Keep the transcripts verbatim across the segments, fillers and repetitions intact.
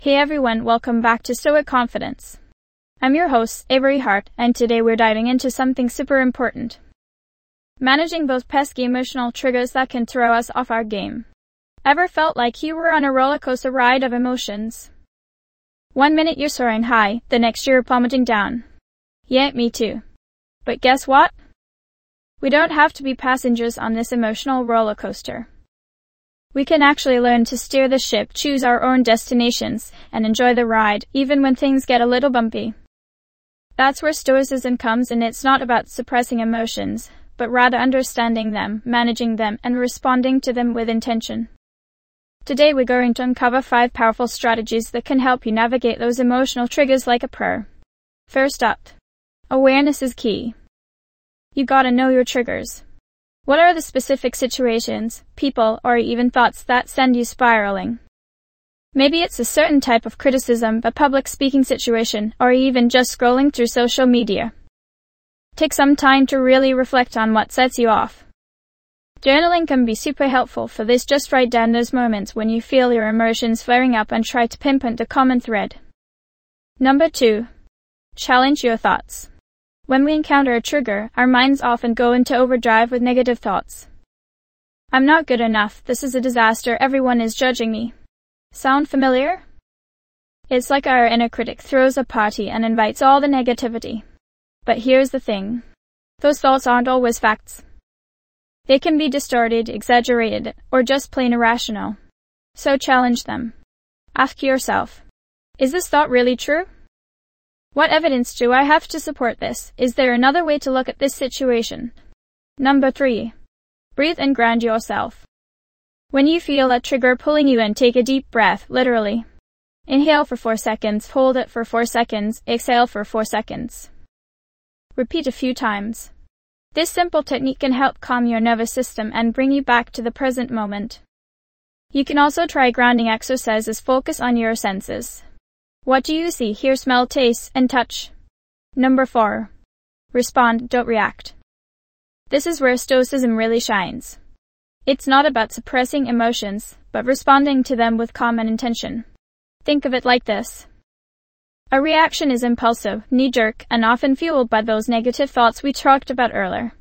Hey everyone, welcome back to Stoic Confidence. I'm your host, Avery Hart, and today we're diving into something super important. Managing those pesky emotional triggers that can throw us off our game. Ever felt like you were on a roller coaster ride of emotions? One minute you're soaring high, the next you're plummeting down. Yeah, me too. But guess what? We don't have to be passengers on this emotional roller coaster. We can actually learn to steer the ship, choose our own destinations, and enjoy the ride, even when things get a little bumpy. That's where Stoicism comes in. It's not about suppressing emotions, but rather understanding them, managing them, and responding to them with intention. Today we're going to uncover five powerful strategies that can help you navigate those emotional triggers like a pro. First up, awareness is key. You gotta know your triggers. What are the specific situations, people, or even thoughts that send you spiraling? Maybe it's a certain type of criticism, a public speaking situation, or even just scrolling through social media. Take some time to really reflect on what sets you off. Journaling can be super helpful for this. Just write down those moments when you feel your emotions flaring up and try to pinpoint a common thread. Number two, challenge your thoughts. When we encounter a trigger, our minds often go into overdrive with negative thoughts. I'm not good enough, this is a disaster, everyone is judging me. Sound familiar? It's like our inner critic throws a party and invites all the negativity. But here's the thing. Those thoughts aren't always facts. They can be distorted, exaggerated, or just plain irrational. So challenge them. Ask yourself, is this thought really true? What evidence do I have to support this? Is there another way to look at this situation? Number three, breathe and ground yourself. When you feel that trigger pulling you in, take a deep breath, literally. Inhale for four seconds, hold it for four seconds, exhale for four seconds. Repeat a few times. This simple technique can help calm your nervous system and bring you back to the present moment. You can also try grounding exercises. Focus on your senses. What do you see, hear, smell, taste, and touch? Number four, respond, don't react. This is where Stoicism really shines. It's not about suppressing emotions, but responding to them with calm and intention. Think of it like this. A reaction is impulsive, knee-jerk, and often fueled by those negative thoughts we talked about earlier.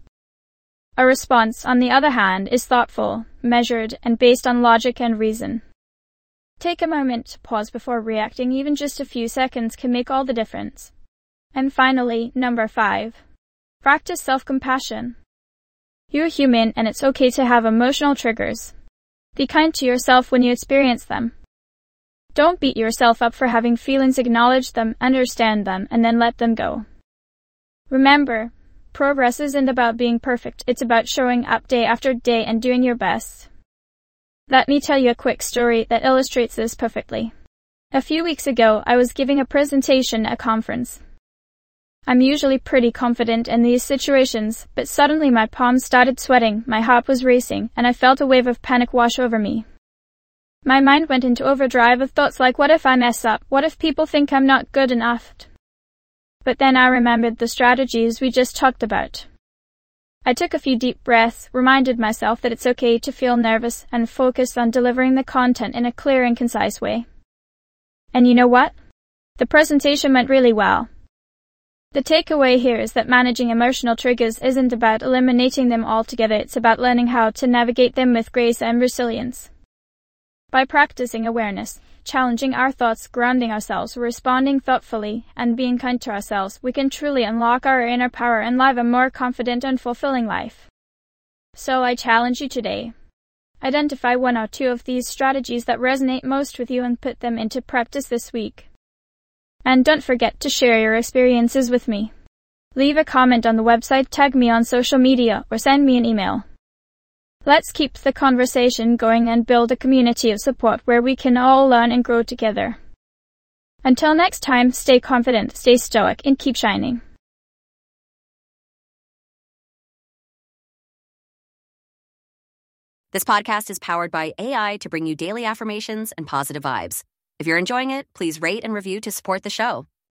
A response, on the other hand, is thoughtful, measured, and based on logic and reason. Take a moment to pause before reacting. Even just a few seconds can make all the difference. And finally, number five, practice self-compassion. You're human and it's okay to have emotional triggers. Be kind to yourself when you experience them. Don't beat yourself up for having feelings. Acknowledge them, understand them, and then let them go. Remember, progress isn't about being perfect. It's about showing up day after day and doing your best. Let me tell you a quick story that illustrates this perfectly. A few weeks ago, I was giving a presentation at a conference. I'm usually pretty confident in these situations, but suddenly my palms started sweating, my heart was racing, and I felt a wave of panic wash over me. My mind went into overdrive of thoughts like, what if I mess up? What if people think I'm not good enough? But then I remembered the strategies we just talked about. I took a few deep breaths, reminded myself that it's okay to feel nervous, and focused on delivering the content in a clear and concise way. And you know what? The presentation went really well. The takeaway here is that managing emotional triggers isn't about eliminating them altogether. It's about learning how to navigate them with grace and resilience. By practicing awareness, challenging our thoughts, grounding ourselves, responding thoughtfully, and being kind to ourselves, we can truly unlock our inner power and live a more confident and fulfilling life. So I challenge you today. Identify one or two of these strategies that resonate most with you and put them into practice this week. And don't forget to share your experiences with me. Leave a comment on the website, tag me on social media, or send me an email. Let's keep the conversation going and build a community of support where we can all learn and grow together. Until next time, stay confident, stay stoic, and keep shining. This podcast is powered by A I to bring you daily affirmations and positive vibes. If you're enjoying it, please rate and review to support the show.